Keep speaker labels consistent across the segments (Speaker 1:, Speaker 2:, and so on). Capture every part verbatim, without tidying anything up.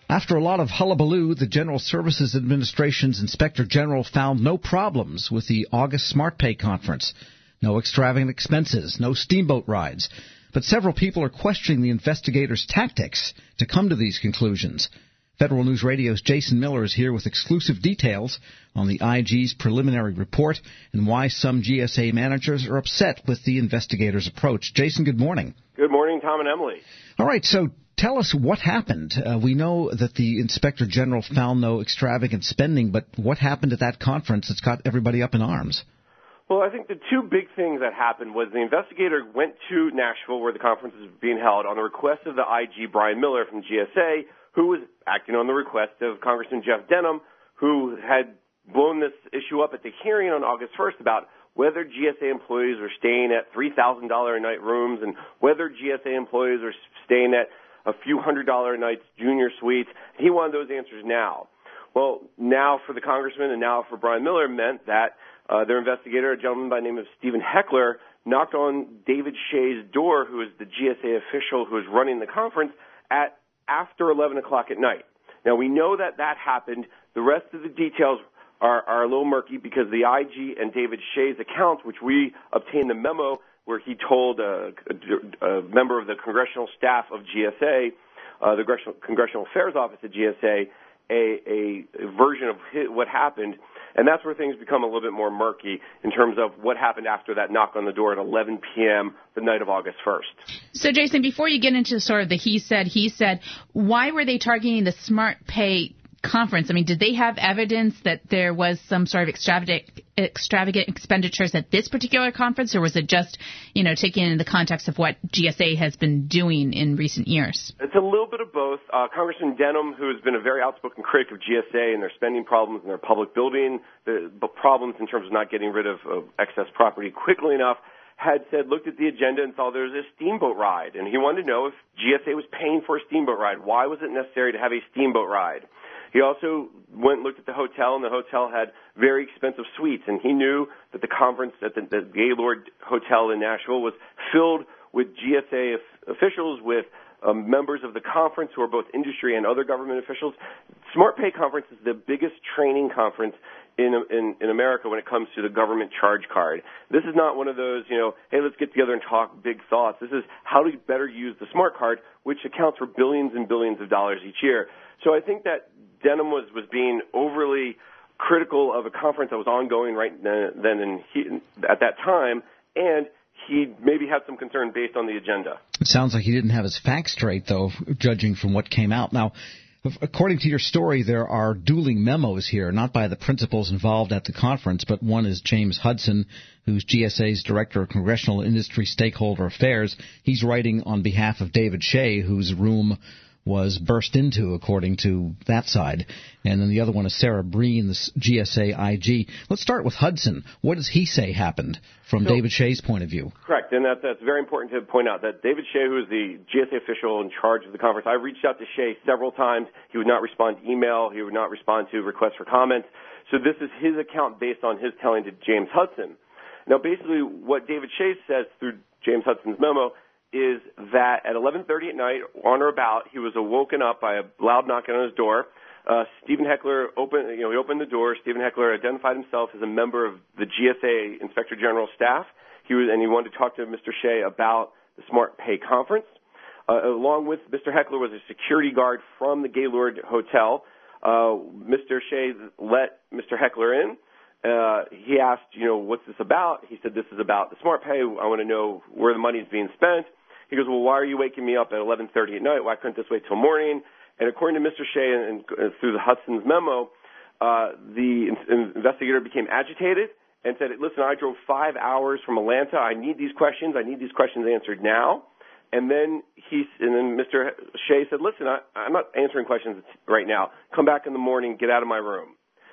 Speaker 1: After a lot of hullabaloo, the General Services Administration's Inspector General found no problems with the August SmartPay conference. No extravagant expenses, no steamboat rides. But several people are questioning the investigators' tactics to come to these conclusions. Federal News Radio's Jason Miller is here with exclusive details on the I G's preliminary report and why some G S A managers are upset with the investigators' approach. Jason, good morning.
Speaker 2: Good morning, Tom and Emily.
Speaker 1: All right, so tell us what happened. Uh, we know that the Inspector General found no extravagant spending, but what happened at that conference that's got everybody up in arms?
Speaker 2: Well, I think the two big things that happened was the investigator went to Nashville, where the conference is being held, on the request of the I G, Brian Miller from G S A, who was acting on the request of Congressman Jeff Denham, who had blown this issue up at the hearing on August first about whether G S A employees are staying at three thousand dollars a night rooms and whether G S A employees are staying at a few hundred dollar a night junior suites. He wanted those answers now. Well, now for the congressman and now for Brian Miller meant that uh, their investigator, a gentleman by the name of Stephen Heckler, knocked on David Shea's door, who is the G S A official who is running the conference, at after eleven o'clock at night. Now, we know that that happened. The rest of the details are, are a little murky because the I G and David Shea's accounts, which we obtained the memo where he told a, a, a member of the congressional staff of G S A, uh, the Congressional, Congressional Affairs Office at G S A, a, a, a version of his, what happened. And that's where things become a little bit more murky in terms of what happened after that knock on the door at eleven p.m. the night of August first.
Speaker 3: So, Jason, before you get into sort of the he said, he said, why were they targeting the SmartPay conference? I mean, did they have evidence that there was some sort of extravagant, extravagant expenditures at this particular conference, or was it just, you know, taken in the context of what G S A has been doing in recent years?
Speaker 2: It's a little bit of both. Uh, Congressman Denham, who has been a very outspoken critic of G S A and their spending problems and their public building, the, the problems in terms of not getting rid of, of excess property quickly enough, had said, looked at the agenda and saw there was a steamboat ride. And he wanted to know if G S A was paying for a steamboat ride. Why was it necessary to have a steamboat ride? He also went and looked at the hotel, and the hotel had very expensive suites. And he knew that the conference at the, the Gaylord Hotel in Nashville was filled with G S A officials, with um, members of the conference who are both industry and other government officials. SmartPay conference is the biggest training conference in, in in America when it comes to the government charge card. This is not one of those, you know, hey, let's get together and talk big thoughts. This is how to better use the smart card, which accounts for billions and billions of dollars each year. So I think that Denham was, was being overly critical of a conference that was ongoing right then, then and he, at that time, and he maybe had some concern based on the agenda.
Speaker 1: It sounds like he didn't have his facts straight, though, judging from what came out. Now, according to your story, there are dueling memos here, not by the principals involved at the conference, but one is James Hudson, who's G S A's Director of Congressional Industry Stakeholder Affairs. He's writing on behalf of David Shea, whose room was burst into, according to that side. And then the other one is Sarah Breen, the G S A I G. Let's start with Hudson. What does he say happened from so, David Shea's point of view?
Speaker 2: Correct, and that, that's very important to point out that David Shea, who is the G S A official in charge of the conference, I reached out to Shea several times. He would not respond to email. He would not respond to requests for comments. So this is his account based on his telling to James Hudson. Now, basically, what David Shea says through James Hudson's memo is that at eleven thirty at night, on or about, he was awoken up by a loud knocking on his door. Uh, Stephen Heckler opened, you know, he opened the door. Stephen Heckler identified himself as a member of the G S A Inspector General staff. He was, and he wanted to talk to Mister Shea about the SmartPay conference. Uh, along with Mister Heckler was a security guard from the Gaylord Hotel. Uh, Mister Shea let Mister Heckler in. Uh, he asked, you know, what's this about? He said, this is about the SmartPay. I want to know where the money is being spent. He goes, well, why are you waking me up at eleven thirty at night? Why couldn't this wait till morning? And according to Mister Shea and, and through the Hudson's memo, uh, the in- investigator became agitated and said, listen, I drove five hours from Atlanta. I need these questions. I need these questions answered now. And then he, and then Mister Shea said, listen, I, I'm not answering questions right now. Come back in the morning. Get out of my room.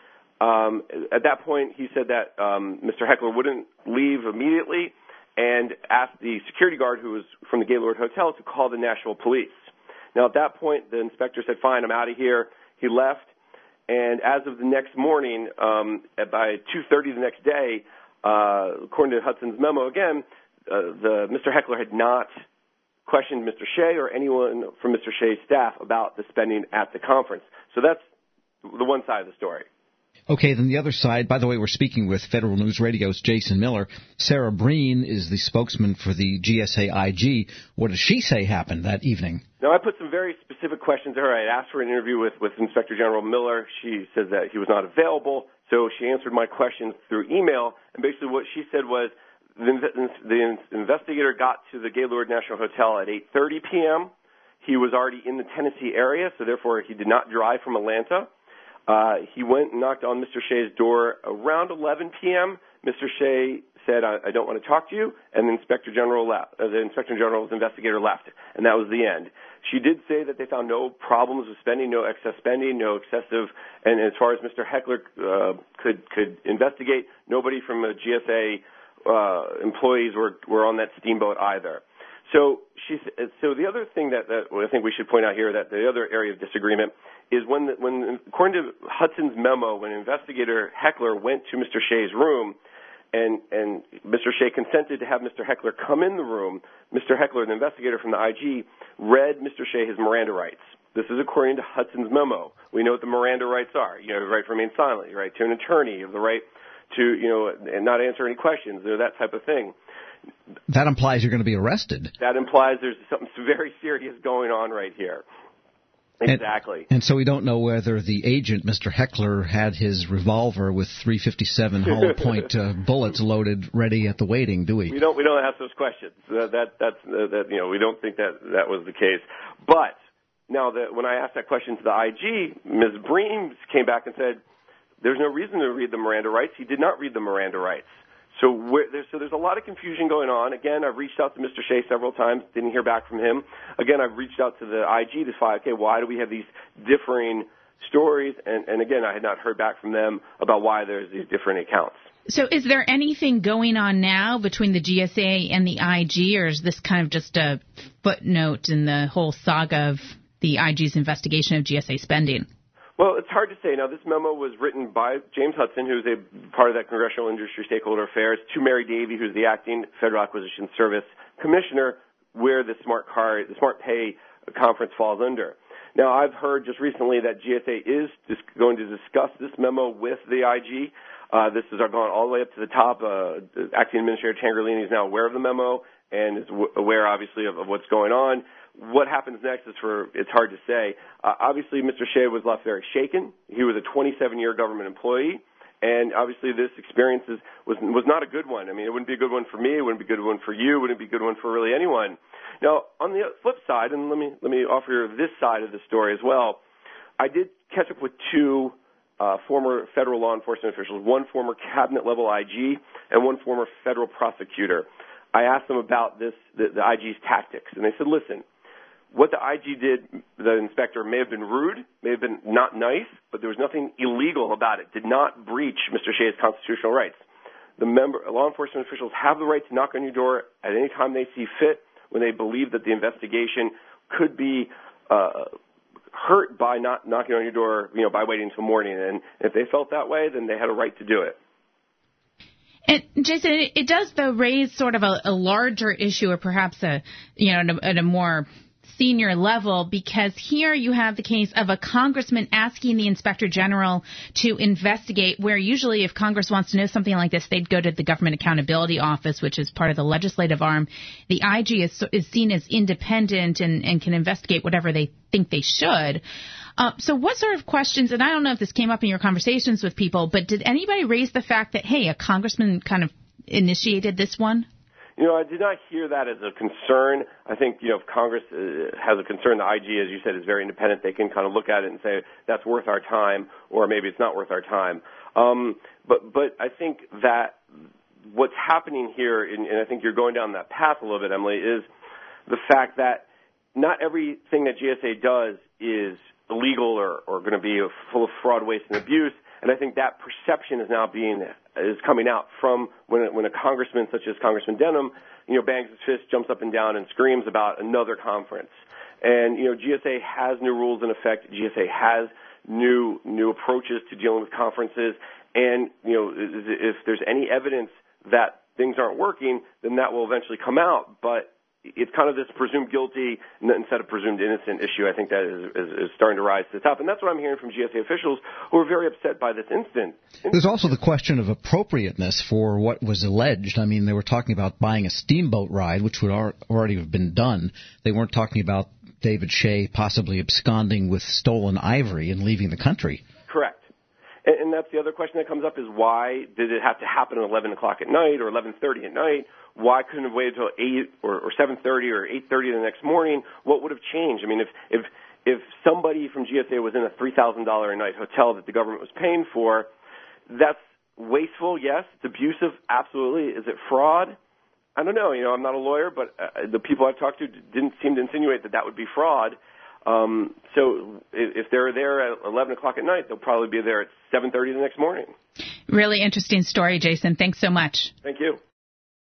Speaker 2: Um, at that point, he said that um, Mister Heckler wouldn't leave immediately, and asked the security guard, who was from the Gaylord Hotel, to call the Nashville police. Now, at that point, the inspector said, fine, I'm out of here. He left, and as of the next morning, um, by two thirty the next day, uh, according to Hudson's memo again, uh, the Mister Heckler had not questioned Mister Shea or anyone from Mister Shea's staff about the spending at the conference. So that's the one side of the story.
Speaker 1: Okay, then the other side, by the way, we're speaking with Federal News Radio's Jason Miller. Sarah Breen is the spokesman for the G S A I G. What does she say happened that evening?
Speaker 2: Now, I put some very specific questions to her. I asked for an interview with, with Inspector General Miller. She said that he was not available, so she answered my questions through email. And basically what she said was the, the investigator got to the Gaylord National Hotel at eight thirty p.m. He was already in the Tennessee area, so therefore he did not drive from Atlanta. Uh, he went and knocked on Mister Shea's door around eleven p.m. Mister Shea said, I, I don't want to talk to you, and the Inspector General left. Uh, the Inspector General's investigator left, and that was the end. She did say that they found no problems with spending, no excess spending, no excessive, and as far as Mister Heckler uh, could could investigate, nobody from the G S A uh, employees were were on that steamboat either. So she, so the other thing that, that I think we should point out here, that the other area of disagreement is when, the, when according to Hudson's memo, when investigator Heckler went to Mister Shea's room, and and Mister Shea consented to have Mister Heckler come in the room, Mister Heckler, the investigator from the I G, read Mister Shea his Miranda rights. This is according to Hudson's memo. We know what the Miranda rights are. You have the right to remain silent, your right to an attorney, you have the right to, you know, and not answer any questions, you know, that type of thing.
Speaker 1: That implies you're going to be arrested.
Speaker 2: That implies there's something very serious going on right here. Exactly.
Speaker 1: And, and so we don't know whether the agent, Mister Heckler, had his revolver with three fifty-seven hollow point uh, bullets loaded, ready at the waiting, do we?
Speaker 2: We don't. We don't ask those questions. Uh, that that's uh, that. You know, we don't think that that was the case. But now, that when I asked that question to the I G, Miz Breen came back and said, "There's no reason to read the Miranda rights. He did not read the Miranda rights." So, where, there's, so there's a lot of confusion going on. Again, I've reached out to Mister Shea several times, didn't hear back from him. Again, I've reached out to the I G to find, okay, why do we have these differing stories? And, and again, I had not heard back from them about why there's these different accounts.
Speaker 3: So is there anything going on now between the G S A and the I G, or is this kind of just a footnote in the whole saga of the I G's investigation of G S A spending?
Speaker 2: Well, it's hard to say. Now, this memo was written by James Hudson, who's a part of that Congressional Industry Stakeholder Affairs, to Mary Davey, who's the acting Federal Acquisition Service Commissioner, where the Smart Card, the Smart Pay Conference falls under. Now, I've heard just recently that G S A is just going to discuss this memo with the I G. Uh, this has gone all the way up to the top. Uh, Acting Administrator Tangherlini is now aware of the memo and is w- aware, obviously, of, of what's going on. What happens next is for, it's hard to say. Uh, obviously, Mister Shea was left very shaken. He was a twenty-seven-year government employee, and obviously this experience is, was was not a good one. I mean, it wouldn't be a good one for me. It wouldn't be a good one for you. It wouldn't be a good one for really anyone. Now, on the flip side, and let me let me offer this side of the story as well, I did catch up with two uh, former federal law enforcement officials, one former cabinet-level I G and one former federal prosecutor. I asked them about this, the, the I G's tactics, and they said, listen, what the I G did, the inspector, may have been rude, may have been not nice, but there was nothing illegal about it. Did not breach Mister Shea's constitutional rights. The member, law enforcement officials have the right to knock on your door at any time they see fit when they believe that the investigation could be uh, hurt by not knocking on your door, you know, by waiting until morning. And if they felt that way, then they had a right to do it.
Speaker 3: And Jason, it, it does though raise sort of a, a larger issue, or perhaps a, you know, at a, at a more senior level, because here you have the case of a congressman asking the inspector general to investigate, where usually if Congress wants to know something like this, they'd go to the Government Accountability Office, which is part of the legislative arm. The I G is, is seen as independent and, and can investigate whatever they think they should. Uh, so what sort of questions, and I don't know if this came up in your conversations with people, but did anybody raise the fact that, hey, a congressman kind of initiated this one?
Speaker 2: You know, I did not hear that as a concern. I think, you know, if Congress uh, has a concern, the I G, as you said, is very independent. They can kind of look at it and say, that's worth our time, or maybe it's not worth our time. Um, but, but I think that what's happening here, and, and I think you're going down that path a little bit, Emily, is the fact that not everything that G S A does is illegal or, or going to be full of fraud, waste, and abuse. And I think that perception is now being is coming out from when when a congressman such as Congressman Denham, you know, bangs his fist, jumps up and down, and screams about another conference. And you know, G S A has new rules in effect. G S A has new new approaches to dealing with conferences. And you know, if there's any evidence that things aren't working, then that will eventually come out. But it's kind of this presumed guilty instead of presumed innocent issue. I think that is, is, is starting to rise to the top. And that's what I'm hearing from G S A officials who are very upset by this incident.
Speaker 1: There's also the question of appropriateness for what was alleged. I mean, they were talking about buying a steamboat ride, which would already have been done. They weren't talking about David Shea possibly absconding with stolen ivory and leaving the country.
Speaker 2: Correct. And, and that's the other question that comes up is why did it have to happen at eleven o'clock at night or eleven thirty at night? Why couldn't it have waited until eight or, or seven thirty or eight thirty the next morning? What would have changed? I mean, if if if somebody from G S A was in a three thousand dollars a night hotel that the government was paying for, that's wasteful, yes. It's abusive, absolutely. Is it fraud? I don't know. You know, I'm not a lawyer, but uh, the people I've talked to didn't seem to insinuate that that would be fraud. Um, so if, if they're there at eleven o'clock at night, they'll probably be there at seven thirty the next morning.
Speaker 3: Really interesting story, Jason. Thanks so much.
Speaker 2: Thank you.